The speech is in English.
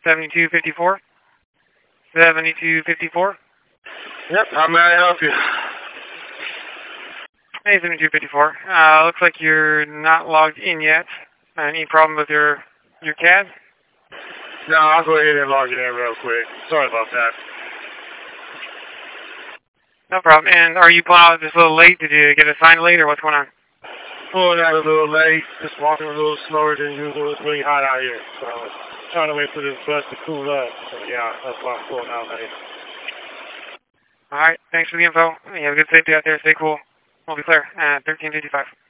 7254. 7254. Yep, how may I help you? Hey, 7254. Looks like you're not logged in yet. Any problem with your CAD? No, I'll go ahead and log you in real quick. Sorry about that. No problem. And are you pulling out just a little late? Did you get assigned late, or what's going on? Pulling out a little late, just walking a little slower than usual. It's really hot out here, so trying to wait for this bus to cool up. So yeah, that's why I'm pulling out late. All right. Thanks for the info. You have a good safety out there. Stay cool. We'll be clear. 1355.